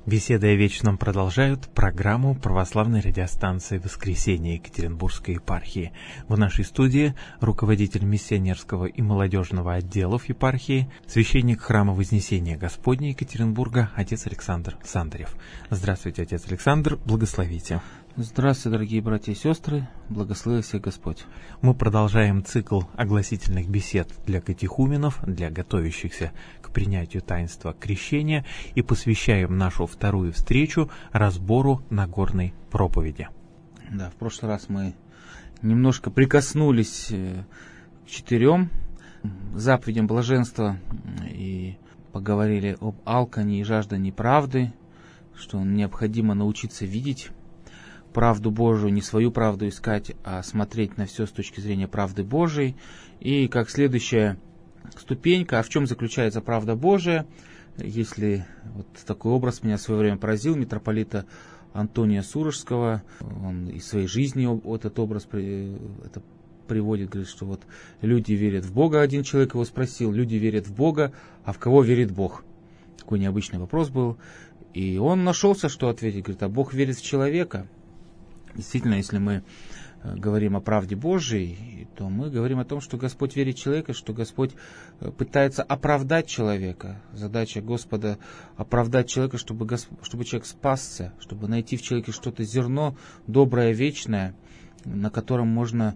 Беседы о вечном продолжают программу православной радиостанции «Воскресенье» Екатеринбургской епархии. В нашей студии руководитель миссионерского и молодежного отделов епархии, священник храма Вознесения Господня Екатеринбурга, отец Александр Сандарев. Здравствуйте, отец Александр, благословите. Здравствуйте, дорогие братья и сестры, благослови всех Господь. Мы продолжаем цикл огласительных бесед для катехуменов, для готовящихся к принятию таинства крещения, и посвящаем нашу вторую встречу разбору Нагорной проповеди. Да, в прошлый раз мы немножко прикоснулись к 4 заповедям блаженства и поговорили об алкании и жаждании правды, что необходимо научиться видеть правду Божию, не свою правду искать, а смотреть на все с точки зрения правды Божией. И как следующая ступенька, а в чем заключается правда Божия, если вот такой образ меня в свое время поразил, митрополита Антония Сурожского, он из своей жизни этот образ это приводит, говорит, что вот люди верят в Бога, один человек его спросил, люди верят в Бога, а в кого верит Бог? Такой необычный вопрос был, и он нашелся, что ответить, говорит, а Бог верит в человека. Действительно, если мы говорим о правде Божией, то мы говорим о том, что Господь верит в человека, что Господь пытается оправдать человека. Задача Господа оправдать человека, чтобы человек спасся, чтобы найти в человеке что-то зерно доброе, вечное, на котором можно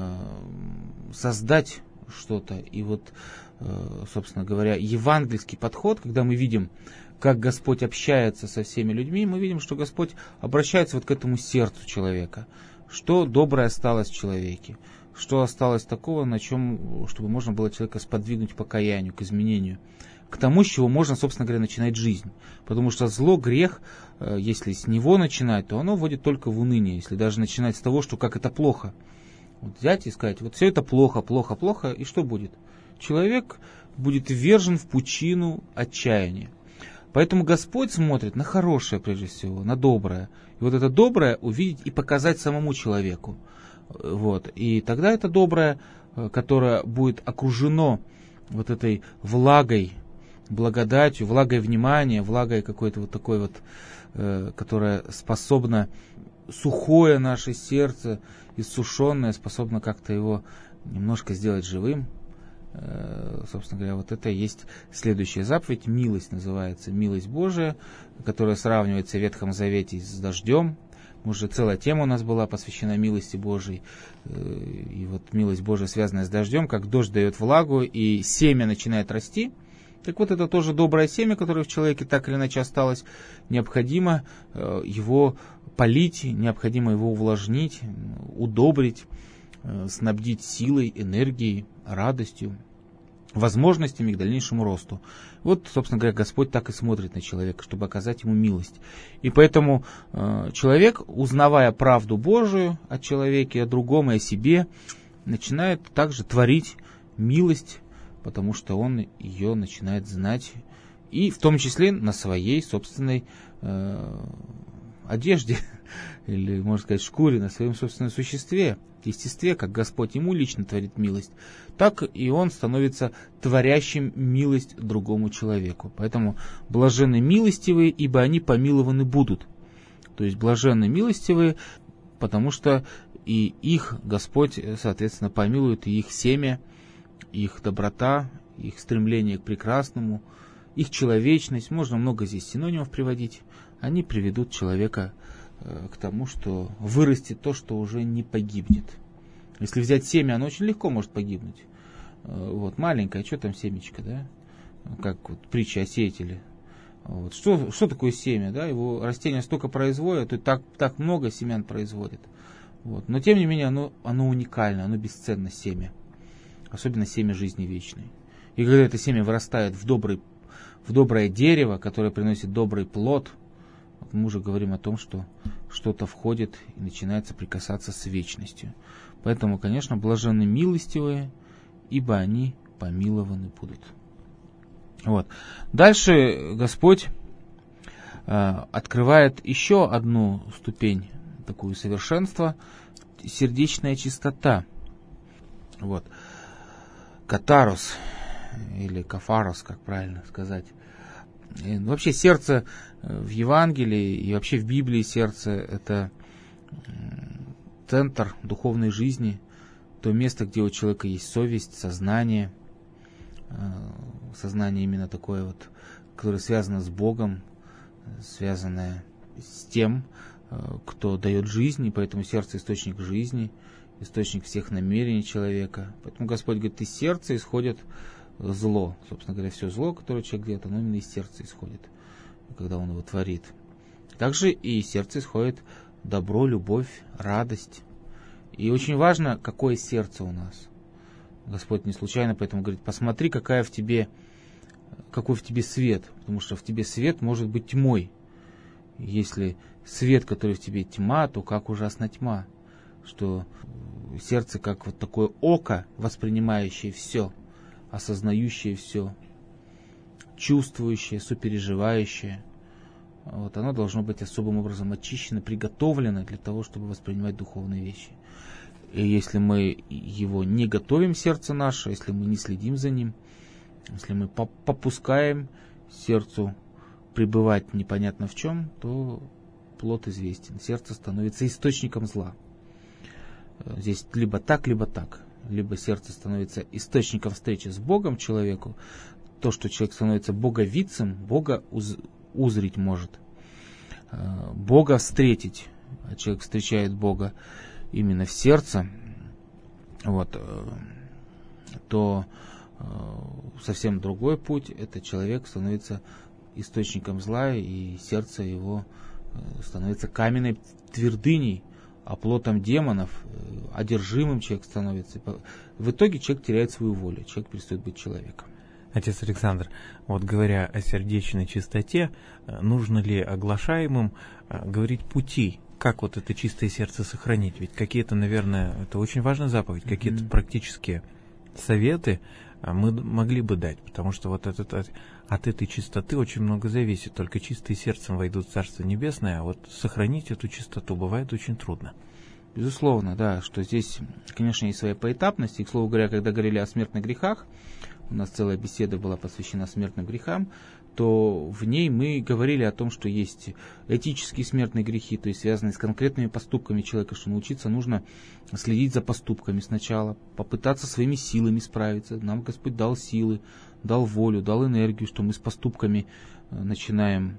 создать что-то. И вот, собственно говоря, евангельский подход, когда мы видим, как Господь общается со всеми людьми, мы видим, что Господь обращается вот к этому сердцу человека. Что доброе осталось в человеке? Что осталось такого, на чем, чтобы можно было человека сподвигнуть к покаянию, к изменению? К тому, с чего можно, собственно говоря, начинать жизнь. Потому что зло, грех, если с него начинать, то оно вводит только в уныние. Если даже начинать с того, что как это плохо. Вот взять и сказать, вот все это плохо, плохо, плохо, и что будет? Человек будет ввержен в пучину отчаяния. Поэтому Господь смотрит на хорошее, прежде всего, на доброе. И вот это доброе увидеть и показать самому человеку. Вот. И тогда это доброе, которое будет окружено вот этой влагой, благодатью, влагой внимания, влагой какой-то вот такой вот, которая способна сухое наше сердце, иссушенное, способно как-то его немножко сделать живым. Собственно говоря, вот это и есть следующая заповедь, милость называется, милость Божия, которая сравнивается в Ветхом Завете с дождем. Уже целая тема у нас была посвящена милости Божией, и вот милость Божия, связанная с дождем, как дождь дает влагу, и семя начинает расти. Так вот, это тоже доброе семя, которое в человеке так или иначе осталось, необходимо его полить, необходимо его увлажнить, удобрить, снабдить силой, энергией, радостью, возможностями к дальнейшему росту. Вот, собственно говоря, Господь так и смотрит на человека, чтобы оказать ему милость. И поэтому человек, узнавая правду Божию о человеке, о другом и о себе, начинает также творить милость, потому что он ее начинает знать, и в том числе на своей собственной одежде, или, можно сказать, шкуре, на своем собственном существе, естестве, как Господь ему лично творит милость, так и он становится творящим милость другому человеку. Поэтому блаженны милостивые, ибо они помилованы будут. То есть блаженны милостивые, потому что и их Господь, соответственно, помилует, и их семя, их доброта, их стремление к прекрасному, их человечность, можно много здесь синонимов приводить, они приведут человека к тому, что вырастет то, что уже не погибнет. Если взять семя, оно очень легко может погибнуть. Вот, маленькое, что там семечко, да? Как вот притча о сеятеле. Вот. Что такое семя? Да? Его растения столько производят, и так много семян производит. Вот. Но тем не менее оно уникально, оно бесценно семя. Особенно семя жизни вечной. И когда это семя вырастает в доброе дерево, которое приносит добрый плод, мы уже говорим о том, что что-то входит и начинает соприкасаться с вечностью. Поэтому, конечно, блаженны милостивые, ибо они помилованы будут. Вот. Дальше Господь открывает еще одну ступень, такую совершенства, сердечная чистота. Вот. Катарос, или кафарос, как правильно сказать. Вообще сердце в Евангелии и вообще в Библии сердце — это центр духовной жизни, то место, где у человека есть совесть, сознание именно такое вот, которое связано с Богом, связанное с тем, кто дает жизнь, и поэтому сердце — источник жизни, источник всех намерений человека. Поэтому Господь говорит, из сердца исходит зло. Собственно говоря, все зло, которое человек делает, оно именно из сердца исходит, когда он его творит. Также и из сердца исходит добро, любовь, радость. И очень важно, какое сердце у нас. Господь не случайно поэтому говорит, посмотри, какой в тебе свет, потому что в тебе свет может быть тьмой. Если свет, который в тебе тьма, то как ужасна тьма, что сердце как вот такое око, воспринимающее все, осознающее все, чувствующее, сопереживающее. Вот, оно должно быть особым образом очищено, приготовлено для того, чтобы воспринимать духовные вещи. И если мы его не готовим, сердце наше, если мы не следим за ним, если мы попускаем сердцу пребывать непонятно в чем, то плод известен. Сердце становится источником зла. Здесь либо так, либо так. Либо сердце становится источником встречи с Богом человеку, то, что человек становится боговидцем, Бога узрить может, Бога встретить. А человек встречает Бога именно в сердце, вот, то совсем другой путь. Это человек становится источником зла, и сердце его становится каменной твердыней, оплотом демонов, одержимым человек становится. В итоге человек теряет свою волю, человек перестает быть человеком. Отец Александр, вот говоря о сердечной чистоте, нужно ли оглашаемым говорить пути, как вот это чистое сердце сохранить? Ведь какие-то, наверное, это очень важная заповедь, какие-то практические советы мы могли бы дать, потому что вот от этой чистоты очень много зависит. Только чистые сердцем войдут в Царство Небесное, а вот сохранить эту чистоту бывает очень трудно. Безусловно, да, что здесь, конечно, есть своя поэтапность. И, к слову говоря, когда говорили о смертных грехах, у нас целая беседа была посвящена смертным грехам, то в ней мы говорили о том, что есть этические смертные грехи, то есть связанные с конкретными поступками человека, что научиться нужно следить за поступками сначала, попытаться своими силами справиться. Нам Господь дал силы, дал волю, дал энергию, что мы с поступками начинаем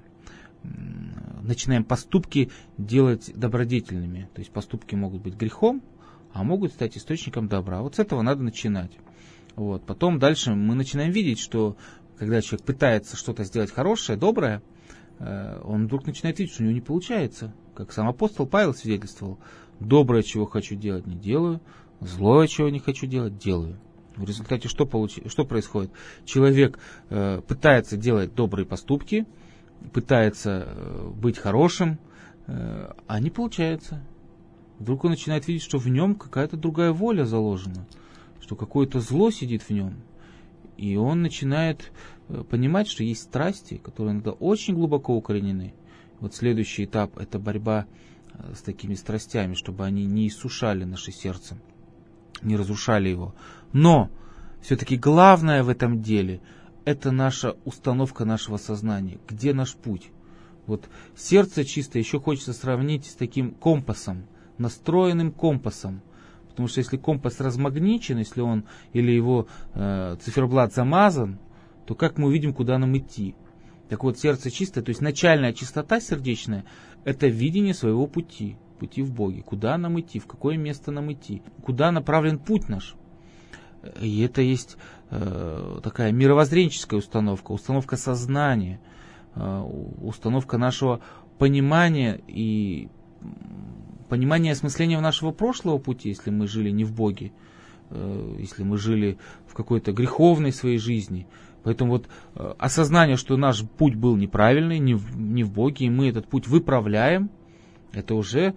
поступки делать добродетельными. То есть поступки могут быть грехом, а могут стать источником добра. Вот с этого надо начинать. Вот. Потом дальше мы начинаем видеть, что когда человек пытается что-то сделать хорошее, доброе, он вдруг начинает видеть, что у него не получается. Как сам апостол Павел свидетельствовал, доброе, чего хочу делать, не делаю, злое, чего не хочу делать, делаю. В результате что происходит? Человек пытается делать добрые поступки, пытается быть хорошим, а не получается. Вдруг он начинает видеть, что в нем какая-то другая воля заложена, что какое-то зло сидит в нем. И он начинает понимать, что есть страсти, которые иногда очень глубоко укоренены. Вот следующий этап — это борьба с такими страстями, чтобы они не иссушали наше сердце, не разрушали его. Но все-таки главное в этом деле — это наша установка нашего сознания. Где наш путь? Вот сердце чисто еще хочется сравнить с таким компасом, настроенным компасом. Потому что если компас размагничен, если он или его циферблат замазан, то как мы увидим, куда нам идти? Так вот, сердце чистое, то есть начальная чистота сердечная, это видение своего пути в Боге. Куда нам идти, в какое место нам идти, куда направлен путь наш. И это есть такая мировоззренческая установка сознания, установка нашего понимания и понимание осмысления нашего прошлого пути, если мы жили не в Боге, если мы жили в какой-то греховной своей жизни. Поэтому вот осознание, что наш путь был неправильный, не в Боге, и мы этот путь выправляем, это уже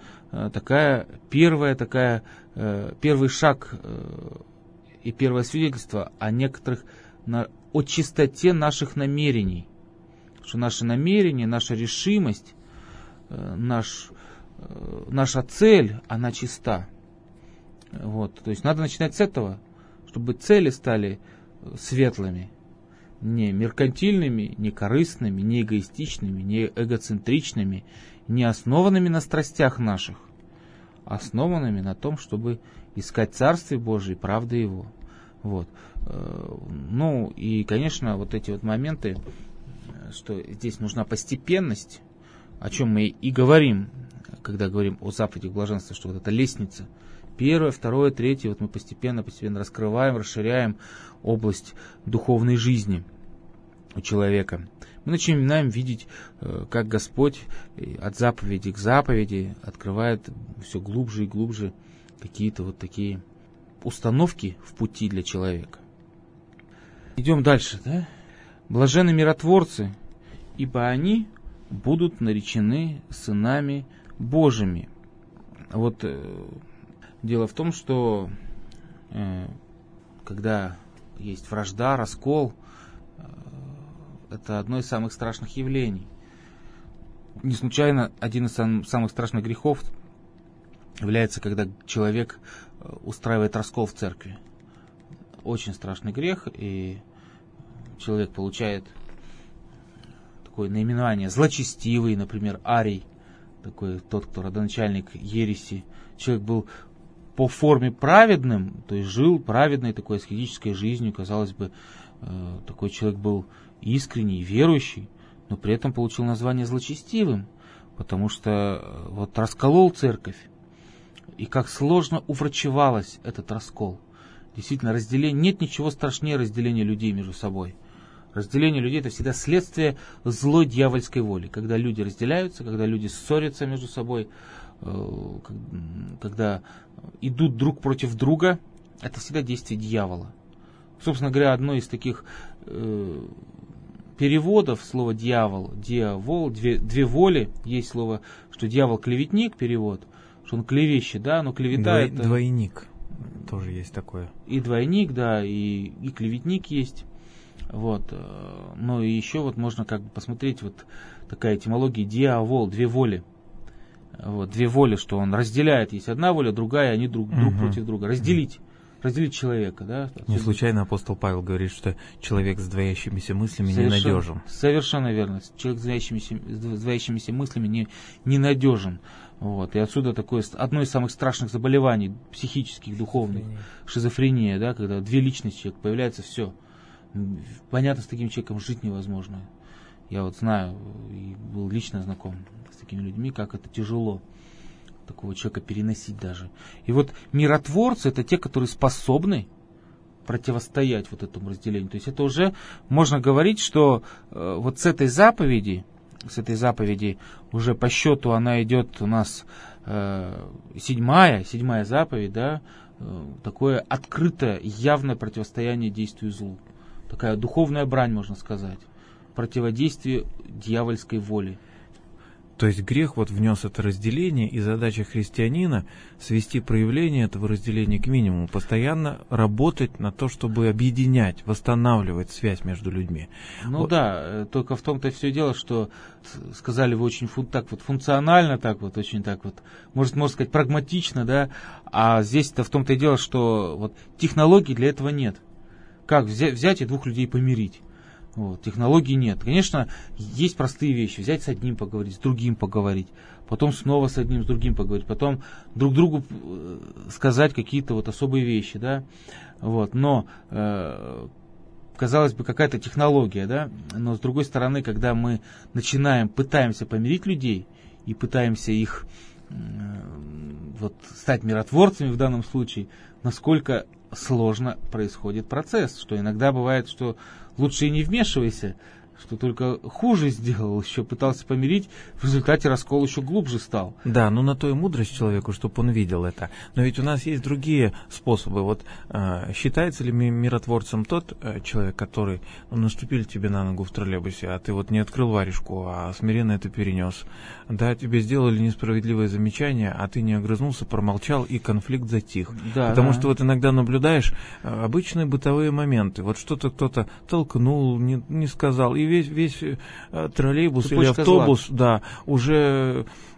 первый шаг и первое свидетельство о чистоте наших намерений. Что наши намерения, наша решимость, наша цель, она чиста. Вот. То есть надо начинать с этого, чтобы цели стали светлыми, не меркантильными, не корыстными, не эгоистичными, не эгоцентричными, не основанными на страстях наших, основанными на том, чтобы искать Царствие Божие и правды Его. Вот. Ну и, конечно, вот эти вот моменты, что здесь нужна постепенность, о чем мы и говорим, когда говорим о заповедях блаженства, что вот эта лестница, первое, второе, третье, вот мы постепенно раскрываем, расширяем область духовной жизни у человека. Мы начинаем видеть, как Господь от заповеди к заповеди открывает все глубже и глубже какие-то вот такие установки в пути для человека. Идем дальше, да? Блаженны миротворцы, ибо они будут наречены сынами Божьими. Вот дело в том, что когда есть вражда, раскол, это одно из самых страшных явлений. Не случайно один из самых страшных грехов является, когда человек устраивает раскол в церкви. Очень страшный грех, и человек получает такое наименование злочестивый, например, арий, такой тот, кто родоначальник ереси. Человек был по форме праведным, то есть жил праведной такой аскетической жизнью, казалось бы, такой человек был искренний, верующий, но при этом получил название злочестивым, потому что вот расколол церковь, и как сложно уврачевалось этот раскол. Действительно, разделение, нет ничего страшнее разделения людей между собой. Разделение людей — это всегда следствие злой дьявольской воли. Когда люди разделяются, когда люди ссорятся между собой, когда идут друг против друга, это всегда действие дьявола. Собственно говоря, одно из таких переводов слова дьявол, две воли, есть слово, что дьявол клеветник, перевод, что он клевещет, да, но клевета это... Двойник тоже есть такое. И двойник, да, и клеветник есть. Вот. Но и еще вот можно как бы посмотреть, вот такая этимология дьявол, две воли. Вот, две воли, что он разделяет, есть одна воля, другая, они друг против друга. Разделить человека, да. Не случайно апостол Павел говорит, что человек с двоящимися мыслями ненадежен. Совершенно верно. Человек с двоящимися мыслями ненадежен. Вот. И отсюда такое одно из самых страшных заболеваний психических, духовных, шизофрения, да, когда две личности человека появляются, все. Понятно, с таким человеком жить невозможно. Я вот знаю и был лично знаком с такими людьми, как это тяжело такого человека переносить даже. И вот миротворцы — это те, которые способны противостоять вот этому разделению. То есть это уже можно говорить, что вот с этой заповеди уже по счету она идет у нас седьмая заповедь, да, такое открытое, явное противостояние действию злу. Такая духовная брань, можно сказать. Противодействие дьявольской воле. То есть грех вот внес это разделение, и задача христианина свести проявление этого разделения к минимуму, постоянно работать на то, чтобы объединять, восстанавливать связь между людьми. Ну вот. Да, только в том-то и все дело, что сказали вы очень функционально, очень можно сказать, прагматично, да, а здесь-то в том-то и дело, что вот технологий для этого нет. Как взять и двух людей помирить? Вот, технологий нет. Конечно, есть простые вещи. Взять с одним поговорить, с другим поговорить, потом снова с одним, с другим поговорить, потом друг другу сказать какие-то вот особые вещи, да. Вот, но казалось бы, какая-то технология, да. Но с другой стороны, когда мы пытаемся помирить людей и пытаемся их стать миротворцами в данном случае, насколько сложно происходит процесс, что иногда бывает, что лучше и не вмешивайся, что только хуже сделал, еще пытался помирить, в результате раскол еще глубже стал. Да, ну на то и мудрость человеку, чтобы он видел это. Но ведь у нас есть другие способы. Вот считается ли миротворцем тот человек, который наступил тебе на ногу в троллейбусе, а ты вот не открыл варежку, а смиренно это перенес. Да, тебе сделали несправедливое замечание, а ты не огрызнулся, промолчал, и конфликт затих. Да, потому что вот иногда наблюдаешь обычные бытовые моменты. Вот что-то кто-то толкнул, не сказал, и весь троллейбус или автобус, да, уже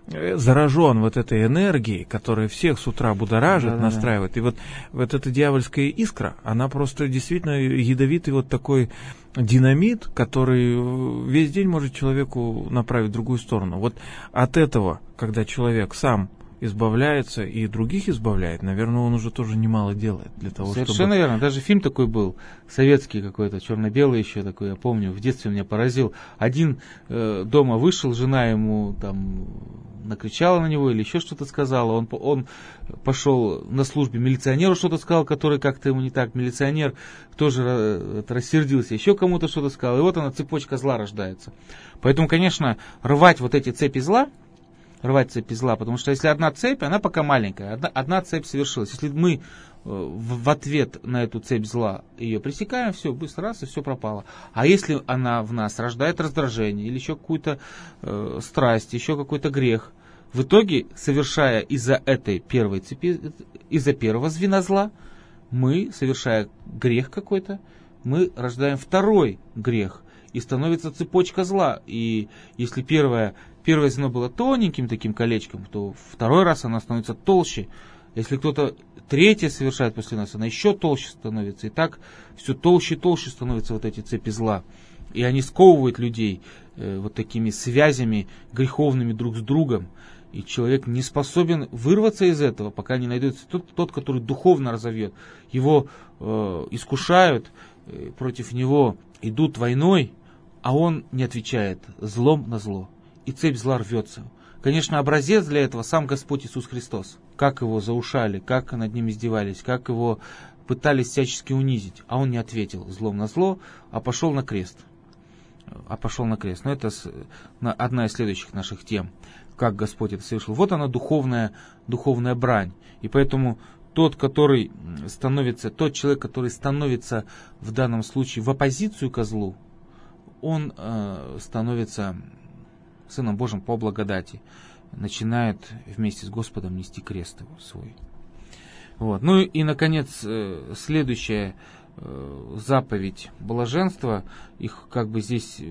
заражен вот этой энергией, которая всех с утра будоражит, настраивает. И вот эта дьявольская искра, она просто действительно ядовитый вот такой динамит, который весь день может человеку направить в другую сторону. Вот от этого, когда человек сам избавляется и других избавляет, наверное, он уже тоже немало делает для того, Совершенно верно. Даже фильм такой был, советский какой-то, черно-белый еще такой, я помню, в детстве меня поразил. Один дома вышел, жена ему там накричала на него или еще что-то сказала. Он пошел на службе милиционеру, что-то сказал, который как-то ему не так. Милиционер тоже рассердился, еще кому-то что-то сказал. И вот она, цепочка зла рождается. Поэтому, конечно, рвать вот эти цепи зла, потому что если одна цепь, она пока маленькая, одна цепь совершилась. Если мы в ответ на эту цепь зла ее пресекаем, все, быстро раз, и все пропало. А если она в нас рождает раздражение, или еще какую-то страсть, еще какой-то грех, в итоге, совершая из-за этой первой цепи, из-за первого звена зла, мы, совершая грех какой-то, мы рождаем второй грех, и становится цепочка зла. И если первое звено было тоненьким таким колечком, то второй раз она становится толще. Если кто-то третье совершает после нас, она еще толще становится. И так все толще и толще становятся вот эти цепи зла. И они сковывают людей вот такими связями греховными друг с другом. И человек не способен вырваться из этого, пока не найдется тот, который духовно разовьет. Его искушают, против него идут войной, а он не отвечает злом на зло. И цепь зла рвется. Конечно, образец для этого сам Господь Иисус Христос. Как его заушали, как над ним издевались, как его пытались всячески унизить. А он не ответил злом на зло, а пошел на крест. Но это одна из следующих наших тем. Как Господь это совершил. Вот она духовная брань. И поэтому тот человек, который становится в данном случае в оппозицию ко злу, он становится Сыном Божьим по благодати, начинает вместе с Господом нести крест его свой. Вот. Ну и, наконец, следующая заповедь блаженства, их как бы здесь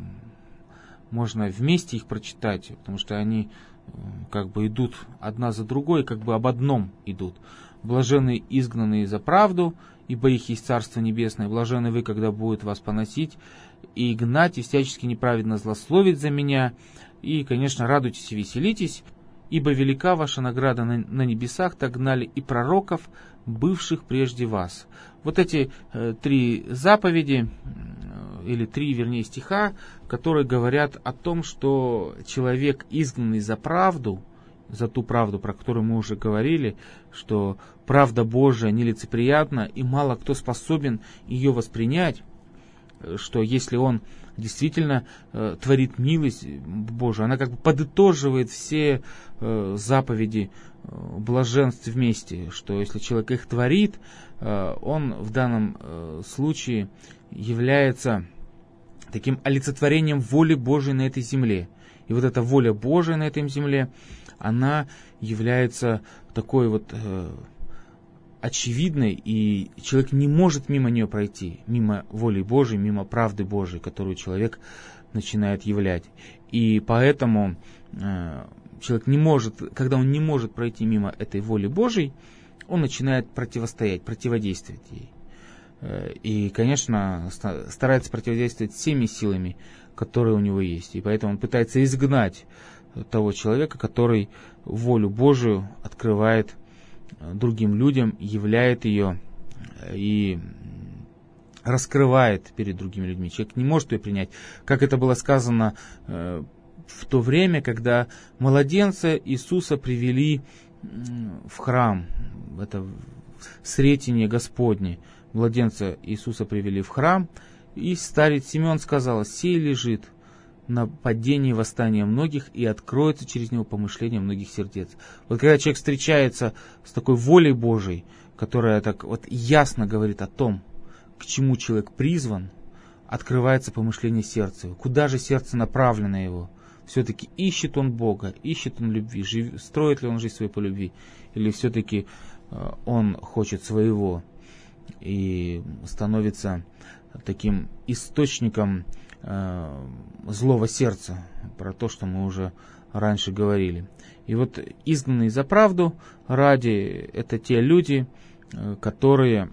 можно вместе их прочитать, потому что они как бы идут одна за другой, как бы об одном идут. Блаженны изгнанные за правду, ибо их есть Царство Небесное. Блаженны вы, когда будут вас поносить и гнать, и всячески неправедно злословить за меня. И, конечно, радуйтесь и веселитесь, ибо велика ваша награда на небесах, так гнали и пророков, бывших прежде вас. Вот эти три заповеди, или три, вернее, стиха, которые говорят о том, что человек, изгнанный за правду, за ту правду, про которую мы уже говорили, что правда Божия нелицеприятна, и мало кто способен ее воспринять, что если он действительно творит милость Божию, она как бы подытоживает все заповеди блаженств вместе, что если человек их творит, он в данном случае является таким олицетворением воли Божией на этой земле. И вот эта воля Божия на этой земле, она является такой вот очевидной, и человек не может мимо нее пройти, мимо воли Божией, мимо правды Божией, которую человек начинает являть. И поэтому человек не может, когда он не может пройти мимо этой воли Божией, он начинает противодействовать ей. И, конечно, старается противодействовать всеми силами, которые у него есть. И поэтому он пытается изгнать того человека, который волю Божию открывает другим людям, являет ее и раскрывает перед другими людьми. Человек не может ее принять. Как это было сказано в то время, когда младенца Иисуса привели в храм. Это Сретение Господне. Младенца Иисуса привели в храм, и старец Симеон сказал: «Сей лежит на падении восстания многих, и откроется через него помышление многих сердец». Вот когда человек встречается с такой волей Божией, которая так вот ясно говорит о том, к чему человек призван, открывается помышление сердца его. Куда же сердце направлено его? Все-таки ищет он Бога, ищет он любви, строит ли он жизнь свою по любви, или все-таки он хочет своего и становится таким источником злого сердца, про то, что мы уже раньше говорили. И вот изгнанные за правду ради — это те люди, которые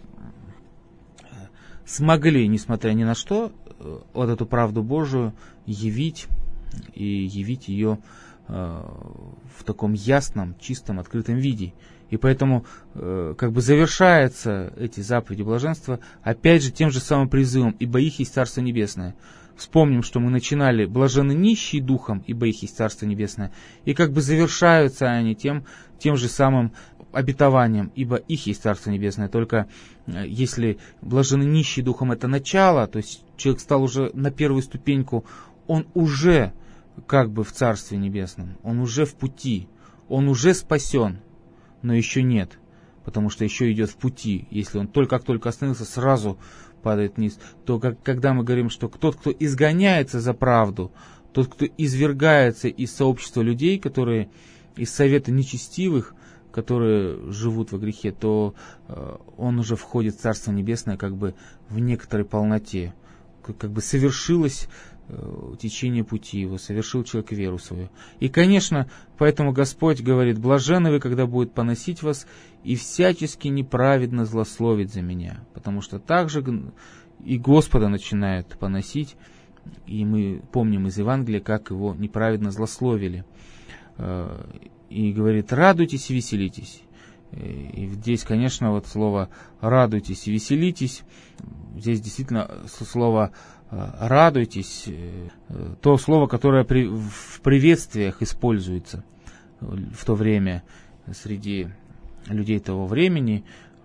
смогли, несмотря ни на что, вот эту правду Божию явить, и явить ее в таком ясном, чистом, открытом виде. И поэтому как бы завершаются эти заповеди блаженства опять же тем же самым призывом: «Ибо их есть Царство Небесное». Вспомним, что мы начинали: «Блаженны нищие духом, ибо их есть Царство Небесное». И как бы завершаются они тем же самым обетованием: «Ибо их есть Царство Небесное». Только если блаженны нищие духом — это начало, то есть человек стал уже на первую ступеньку, он уже как бы в Царстве Небесном, он уже в пути, он уже спасен, но еще нет, потому что еще идет в пути. Если он как только остановился, сразу падает вниз. То когда мы говорим, что тот, кто изгоняется за правду, тот, кто извергается из сообщества людей, которые из совета нечестивых, которые живут во грехе, то он уже входит в Царство Небесное как бы в некоторой полноте. Как бы совершилось течение пути его, совершил человек веру свою. И, конечно, поэтому Господь говорит: «Блаженны вы, когда будут поносить вас и всячески неправедно злословить за меня». Потому что также и Господа начинают поносить, и мы помним из Евангелия, как его неправедно злословили. И говорит: «Радуйтесь и веселитесь». И здесь, конечно, вот слово «радуйтесь и веселитесь», здесь действительно слово «радуйтесь», то слово, которое в приветствиях используется в то время среди людей того времени.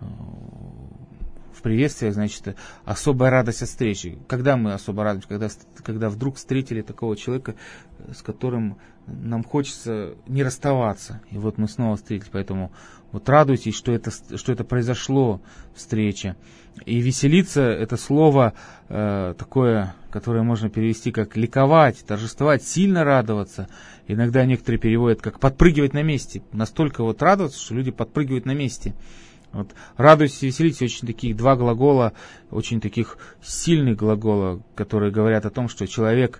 В приветствиях, значит, особая радость от встречи. Когда мы особо радуемся? Когда вдруг встретили такого человека, с которым нам хочется не расставаться. И вот мы снова встретились. Поэтому вот радуйтесь, что это произошло, встреча. И веселиться — это слово такое, которое можно перевести как ликовать, торжествовать, сильно радоваться. Иногда некоторые переводят как подпрыгивать на месте. Настолько вот радоваться, что люди подпрыгивают на месте. Вот радуйтесь и веселитесь — очень таких два глагола, очень таких сильных глагола, которые говорят о том, что человек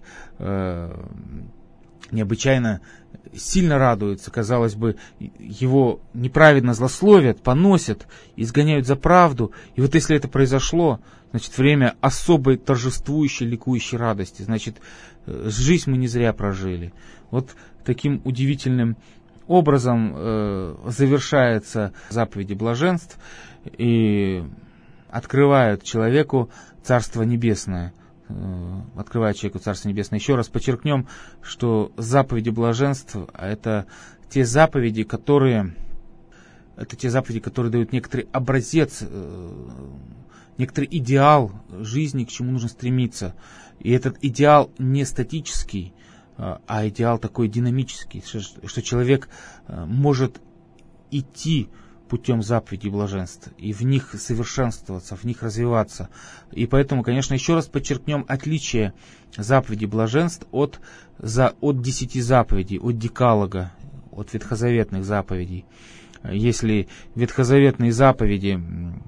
необычайно сильно радуется. Казалось бы, его неправедно злословят, поносят, изгоняют за правду. И вот если это произошло, значит, время особой торжествующей, ликующей радости. Значит, жизнь мы не зря прожили. Вот таким удивительным образом завершаются заповеди блаженств и открывают человеку Царство Небесное. Открывает человеку Царство Небесное. Еще раз подчеркнем, что заповеди блаженств — это те заповеди, которые дают некоторый образец, некоторый идеал жизни, к чему нужно стремиться. И этот идеал не статический, а идеал такой динамический, что человек может идти путем заповедей блаженства и в них совершенствоваться, в них развиваться. И поэтому, конечно, еще раз подчеркнем отличие заповедей блаженств от 10 заповедей, от декалога, от ветхозаветных заповедей. Если ветхозаветные заповеди,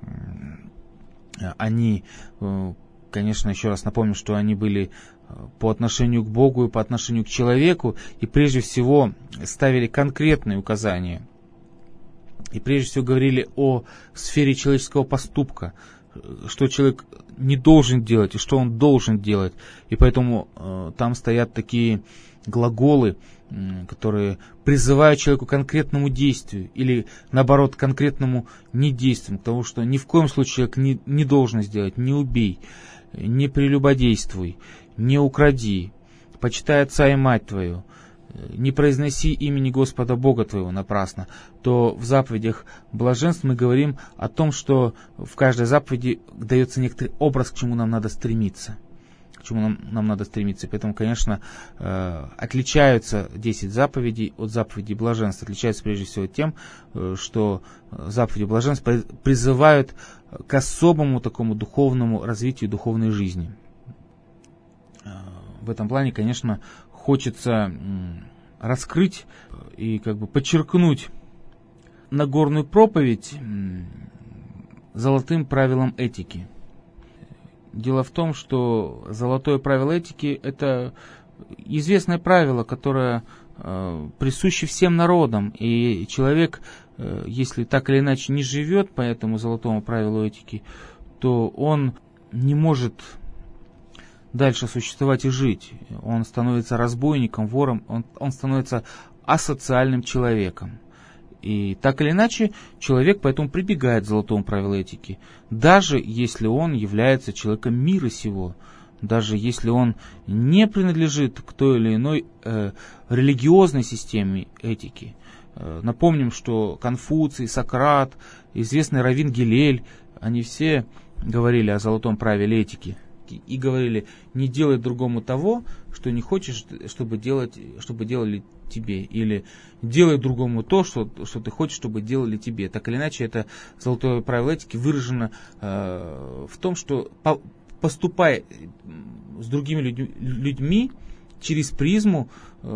они, конечно, еще раз напомню, что они были по отношению к Богу и по отношению к человеку, и прежде всего ставили конкретные указания. И прежде всего говорили о сфере человеческого поступка, что человек не должен делать и что он должен делать. И поэтому там стоят такие глаголы, которые призывают человеку к конкретному действию или, наоборот, к конкретному недействию, потому что ни в коем случае человек не должен сделать: не убей, не прелюбодействуй, не укради, почитай отца и мать твою, не произноси имени Господа Бога твоего напрасно. То в заповедях блаженств мы говорим о том, что в каждой заповеди дается некоторый образ, к чему нам надо стремиться. К чему нам надо стремиться. Поэтому, конечно, отличаются 10 заповедей от заповедей блаженств. Отличаются прежде всего тем, что заповеди блаженств призывают к особому такому духовному развитию духовной жизни. В этом плане, конечно, хочется раскрыть и как бы подчеркнуть Нагорную проповедь золотым правилом этики. Дело в том, что золотое правило этики – это известное правило, которое присуще всем народам. И человек, если так или иначе не живет по этому золотому правилу этики, то он не может дальше существовать и жить. Он становится разбойником, вором, он становится асоциальным человеком. И так или иначе, человек поэтому прибегает к золотому правилу этики, даже если он является человеком мира сего, даже если он не принадлежит к той или иной религиозной системе этики. Напомним, что Конфуций, Сократ, известный раввин Гилель, они все говорили о золотом правиле этики и говорили: не делай другому того, что не хочешь, чтобы делали тебе, или делай другому то, что ты хочешь, чтобы делали тебе. Так или иначе, это золотое правило этики выражено в том, что поступай с другими людьми через призму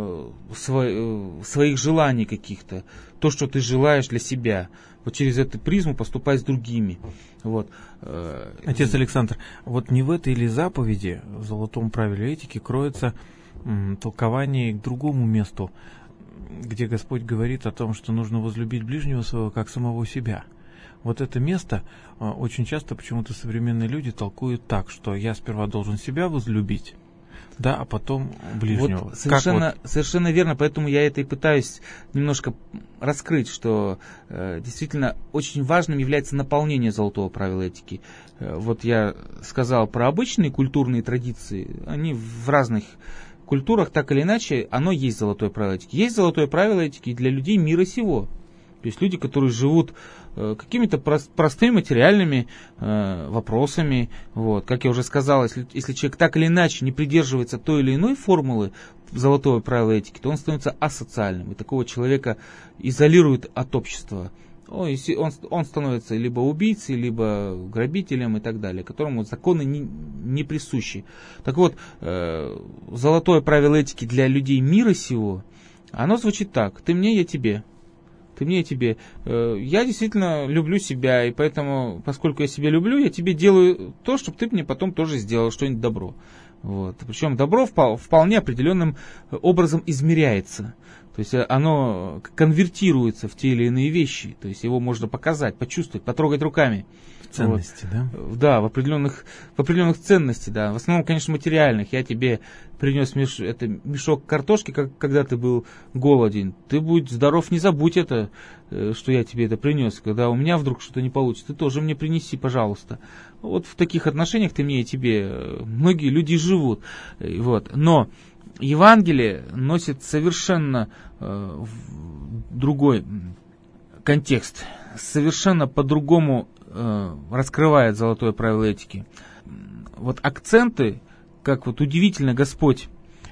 своих желаний каких-то, то, что ты желаешь для себя. Вот через эту призму поступай с другими. Вот. Отец Александр, вот не в этой ли заповеди, в золотом правиле этики, кроется толкование к другому месту, где Господь говорит о том, что нужно возлюбить ближнего своего как самого себя. Вот это место очень часто почему-то современные люди толкуют так, что я сперва должен себя возлюбить, да, а потом ближнего. Вот совершенно верно, поэтому я это и пытаюсь немножко раскрыть, что действительно очень важным является наполнение золотого правила этики. Вот я сказал про обычные культурные традиции, они в разных культурах так или иначе, оно есть золотое правило этики. Есть золотое правило этики для людей мира сего. То есть люди, которые живут какими-то простыми материальными вопросами. Вот. Как я уже сказал, если человек так или иначе не придерживается той или иной формулы золотого правила этики, то он становится асоциальным. И такого человека изолируют от общества. Он становится либо убийцей, либо грабителем и так далее, которому законы не присущи. Так вот, золотое правило этики для людей мира сего, оно звучит так: ты мне, я тебе. Ты мне, я тебе. Я действительно люблю себя, и поэтому, поскольку я себя люблю, я тебе делаю то, чтобы ты мне потом тоже сделал что-нибудь добро. Вот. Причем добро вполне определенным образом измеряется. То есть оно конвертируется в те или иные вещи. То есть его можно показать, почувствовать, потрогать руками. Ценности, вот. Да? Да, в определенных ценностей, да. В основном, конечно, материальных. Я тебе принес мешок картошки, когда ты был голоден. Ты будь здоров, не забудь это, что я тебе это принес. Когда у меня вдруг что-то не получится, ты тоже мне принеси, пожалуйста. Вот в таких отношениях ты мне и тебе. Многие люди живут. Вот. Но Евангелие носит совершенно другой контекст, совершенно по-другому раскрывает золотое правило этики. Вот акценты, как вот удивительно Господь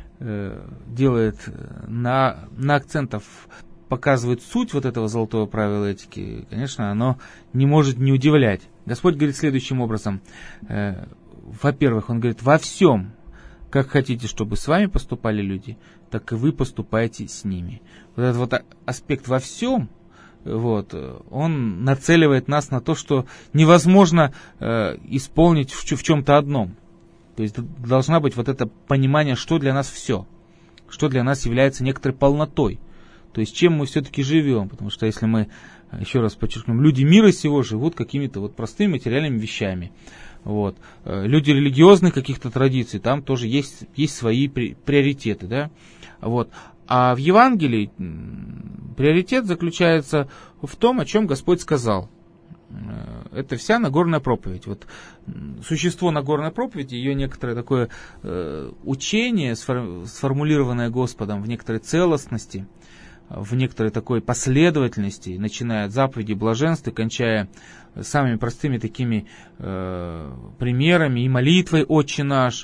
делает на акцентах, показывает суть вот этого золотого правила этики, конечно, оно не может не удивлять. Господь говорит следующим образом. Во-первых, Он говорит: во всем, как хотите, чтобы с вами поступали люди, так и вы поступайте с ними. Вот этот вот аспект «во всем», вот, он нацеливает нас на то, что невозможно исполнить в чем-то одном. То есть должна быть вот это понимание, что для нас все, что для нас является некоторой полнотой. То есть чем мы все-таки живем. Потому что если мы, еще раз подчеркнем, люди мира сего живут какими-то вот простыми материальными вещами. Вот. Люди религиозных каких-то традиций, там тоже есть свои приоритеты. Да? Вот. А в Евангелии приоритет заключается в том, о чем Господь сказал. Это вся Нагорная проповедь. Вот существо Нагорной проповеди, ее некоторое такое учение, сформулированное Господом в некоторой целостности, в некоторой такой последовательности, начиная от заповедей блаженства, кончая самыми простыми такими примерами и молитвой «Отче наш»,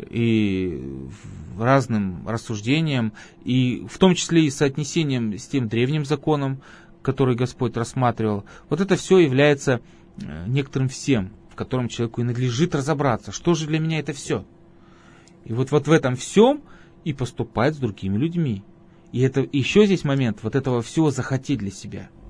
и разным рассуждением, и в том числе и соотнесением с тем древним законом, который Господь рассматривал. Вот это все является некоторым всем, в котором человеку и надлежит разобраться, что же для меня это все. И вот в этом всем и поступать с другими людьми. И это еще здесь момент вот этого всего захотеть для себя.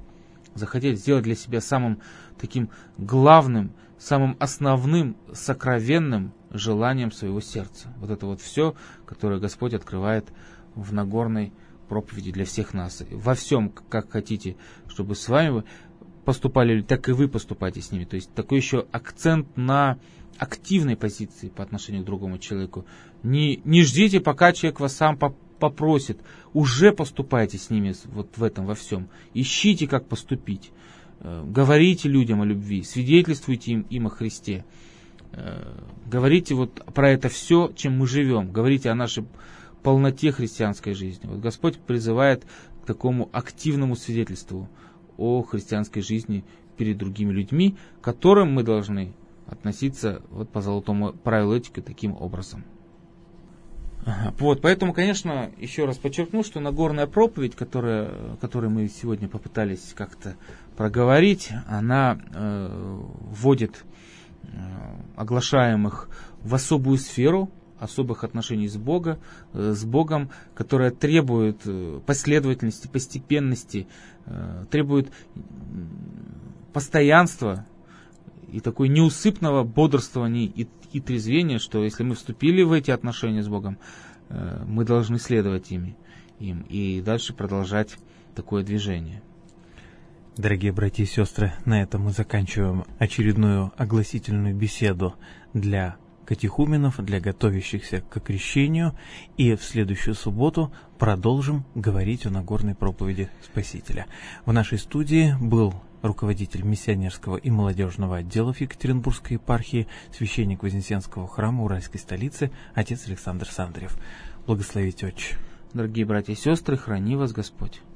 захотели сделать для себя самым таким главным, самым основным, сокровенным желанием своего сердца. Вот это вот все, которое Господь открывает в Нагорной проповеди для всех нас. Во всем, как хотите, чтобы с вами поступали, так и вы поступайте с ними. То есть такой еще акцент на активной позиции по отношению к другому человеку. Не ждите, пока человек вас сам попросит. Уже поступайте с ними вот в этом во всем. Ищите, как поступить. Говорите людям о любви, свидетельствуйте им о Христе. Говорите вот про это все, чем мы живем. Говорите о нашей полноте христианской жизни. Вот Господь призывает к такому активному свидетельству о христианской жизни перед другими людьми, к которым мы должны относиться вот по золотому правилу этики таким образом. Вот, поэтому, конечно, еще раз подчеркну, что Нагорная проповедь, которую мы сегодня попытались как-то проговорить, она вводит оглашаемых в особую сферу особых отношений с Богом, которая требует последовательности, постепенности, требует постоянства и такой неусыпного бодрствования и трезвения, что если мы вступили в эти отношения с Богом, мы должны следовать им и дальше продолжать такое движение. Дорогие братья и сестры, на этом мы заканчиваем очередную огласительную беседу для катехуменов, для готовящихся к крещению, и в следующую субботу продолжим говорить о Нагорной проповеди Спасителя. В нашей студии был руководитель миссионерского и молодежного отделов Екатеринбургской епархии, священник Вознесенского храма Уральской столицы, отец Александр Сандрев. Благословите, Отче. Дорогие братья и сестры, храни вас Господь.